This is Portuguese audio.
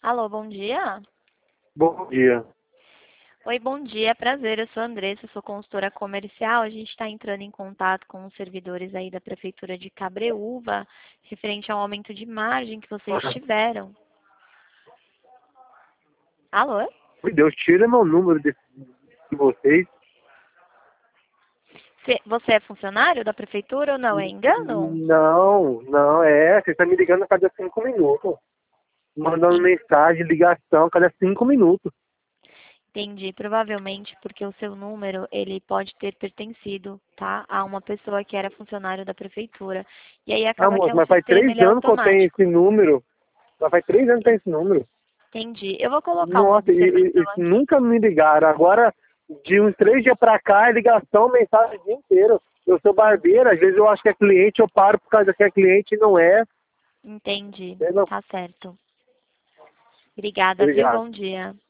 Alô, bom dia. Bom dia. Oi, bom dia, prazer. Eu sou a Andressa, sou consultora comercial. A gente está entrando em contato com os servidores aí da Prefeitura de Cabreúva, referente ao aumento de margem que vocês tiveram. Alô? Meu Deus, tira meu número de vocês. Você é funcionário da Prefeitura ou não? É engano? Não, você está me ligando a cada 5 minutos. Mandando En- mensagem, ligação a cada 5 minutos. Entendi, provavelmente porque o seu número, ele pode ter pertencido, tá, a uma pessoa que era funcionário da Prefeitura. E aí Ah, acaba que moço, é um mas faz sistema, 3 ele é anos que eu tenho automático. esse número. Mas faz 3 anos que eu tenho esse número. Entendi. Eu vou colocar uma Nossa, observação e aqui. nunca me ligaram. Agora, de uns 3 dias pra cá, é ligação, mensagem o dia inteiro. Eu sou barbeiro, às vezes eu acho que é cliente, eu paro por causa que é cliente e não é. Entendi. Entendeu? Tá certo. Obrigada, viu? Obrigado. Bom dia.